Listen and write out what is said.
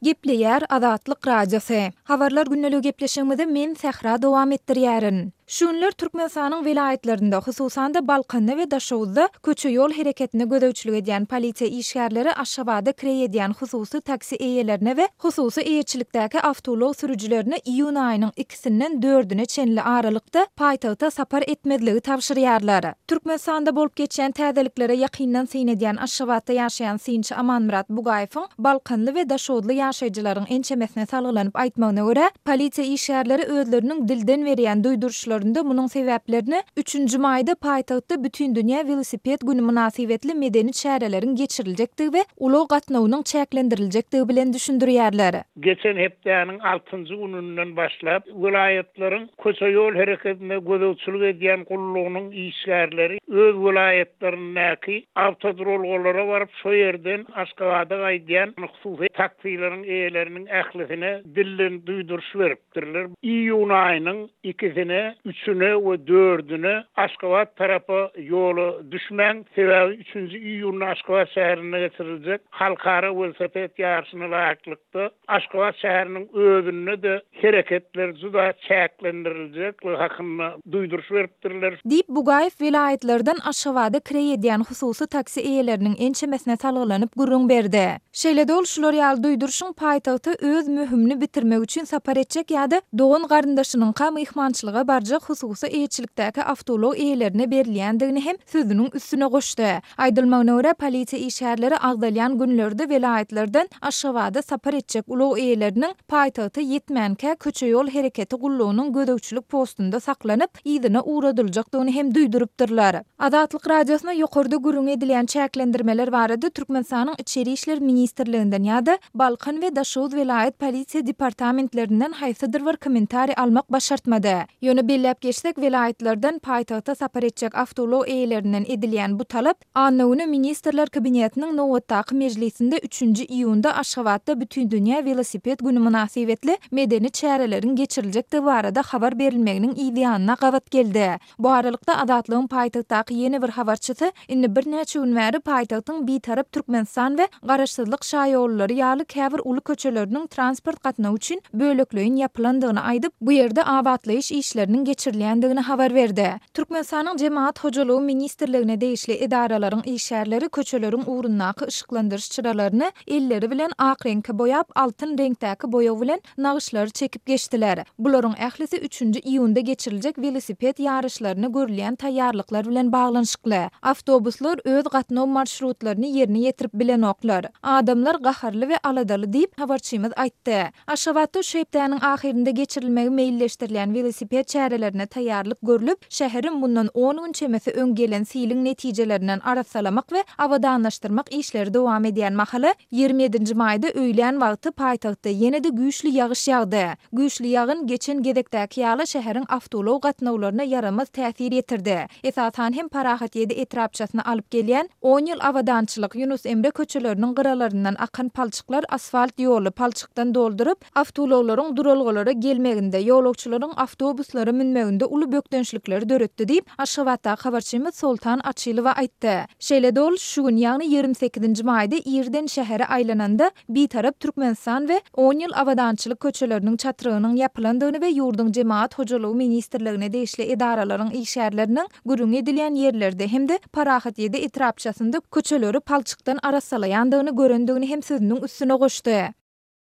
Gepleýär Azatlyk Radiosu. Habarlar günnälik gepleşigimizde men Sähra dowam etdirýärin. Şunlar Türkmenistanyň vilayetlerinde, hususan da Balkandy we Daşowda köçe ýol hereketine gödäwçilik edýän polisiýa işgärleri Aşgabatda kirä edýän hususy taksi eýelerine we hususy eýetçilikdäki awtolog sürüjilerine iýun aýynyň 2-sinden 4-üne çenli aralykda paýtagta sapar etmezligi tapşyrýarlar. Türkmenistanda bolup geçen täzeliklere ýakyndan syn edýän Aşgabatda ýaşaýan synçy Amanmurat Bugaýewiň Balkanly we Daşowda ýaşaýjylaryň ençemesine salgylanyp aýtmagyna görä, polisiýa işgärleri özleriniň dilden berýän duýdurşlaryny munyň sebäplerini 3-nji maýda paýtagtda bütün dünýä velosiped güni münasibetli medeni çärelerin geçiriljekdigi we ulag gatnawynyň çäklendiriljektigi bilen düşündirýärler. Geçen hepdäniň 6-njy gününden başlap vilayetleriň köçe ýol hereketine gödäwçilik edýän gullugynyň işgärleri öz vilayetlerindäki awtodrolgalara baryp şo ýerden Aşgabatda gaýdýan hususy taksilerin eýeleriniň ählisine dilden duýduruş beripdirler. Iýun aýynyň 2-sine 3-üne we 4-üne Aşgabat tarapy ýoly düşmän sebäbi 3-nji iýunda Aşgabat şäherine geçiriljek halkara velosiped ýarşyna laýyklykda Aşgabat şäheriniň özünde de hereketler juda çäklendirilýek hakynda duýduruş beripdirler. Diýip Bugaýew vilayetlerden Aşgabatda kirä edýän hususy taksi eýeleriniň ençemesine salgylanyp gurrun berdi. Şeýle de şolar ýaly duýduruşyň paýtagty öz mühimini bitirmek üçin sapar etjek ýa-da dogan garyndaşynyň kam ihmançylyga barjak hususy eýetçilikdäki awtolog eýelerine berilýändigini hem sözüniň üstüne goşdy. Aýdylmagyna görä polisiýa işgärleri agdalýan günlerde vilayetlerden Aşgabatda sapar etjek ulag eýeleriniň paýtagty ýetmänkä köçe ýol hereketi gullugynyň gödäwçilik postunda saklanyp ýygyna uğradyljakdygyny hem duýdurypdyrlar. Azatlyk Radiosyna ýokarda gurrun edilýän çäklendirmeler barada Türkmenistanyň Içeri işler ministrliginden ýa-da Balkan we Daşow vilayet polisiýa departamentlerinden haýsydyr bir kommentari almak başartmady. Ýöne belläp geçsek vilayetlerden paýtagta sapar etjek awtolog eýelerinden edilýän bu talap annawyny ministrler kabinetiniň nowatdaky mejlisinde 3-nji iýunda Aşgabatda bütün dünýä velosiped güni münasibetli medeni çärelerin geçiriljekdigi barada habar berilmeginiň ýa-da gawat geldi. Bu aralykda Azatlygyň paýtagtdaky ýeni bir habarçysy indi bir näçe gün bäri paýtagtyň bir tarap Türkmenistan we garaşsyzlyk şaýolary ýaly käbir uly köçeleriniň transport gatnawy üçin bölekleýin ýapylandygyny aýdyp, bu ýerde awatlaýyş işleriniň geçirilýändigini habar berdi. Türkmenistanyň Jemaat hojalygy ministrligine degişli edaralaryň işgärleri köçeleriň uğrundaky ışıklandyryş çyralaryny elleri bilen ak reňke boýap, altyn reňkdäki boýaw bilen nagyşlary çekip geçdiler. Bularyň ählisi 3-nji iýunda geçiriljek velosiped ýarışlaryny görülýän taýýarlyklar bilen baglanşykly. Awtobuslar öz gatnaw marşrutlaryny ýerine ýetirip bilen oklar. Adamlar gaharly we aladaly diýip habarçymyz aýtdy. Aşgabatda şu hepdäniň ahirinde geçirilmegi meýilleşdirilýän velosiped çärelerine taýýarlyk görülüp, şäherin bundan 10 gün çemesi öň gelen siýiliň netijelerinden arasalamak we awadanlaşdyrmak işleri dowam edýän mahaly 27-nji maýda öýlän wagty paýtagtda ýene-de güýçli ýagyş ýagdy. Güýçli ýagyn geçen gedekdäki ýaly şäheriň awtolog gatnawlaryna yaramaz täsir ýetirdi. Esasan hem Parahat ýedi etrapçasyna alyp gelýän 10 ýyl awadançylyk Yunus Emre köçeleriniň gyralaryndan akan palçyklar asfalt ýoly palçykdan dolduryp, awtologlaryň duralgalara gelmeginde, ýolagçylaryň awtobuslary minmeginde uly bökdençlikleri döretdi diýip Aşgabatda habarçymyz Soltan Açylywa aýtdy. Şeýle de şu gün ýagny 28-nji maýda Ýerden şäheri aýlananda bir tarap Türkmenistan we 10 ýyl awadançylyk köçeleriniň çatyrygynyň ýapylandygyny we ýurdun Jemaat hojalygy ministrligine degişli edaralaryň işgärleriniň gurrun edilýän ýerlerde hem-de Parahat ýedi etrapçasynda köçeleri palçykdan arasalaýandygyny görendigini hem sözüniň üstüne goşdy.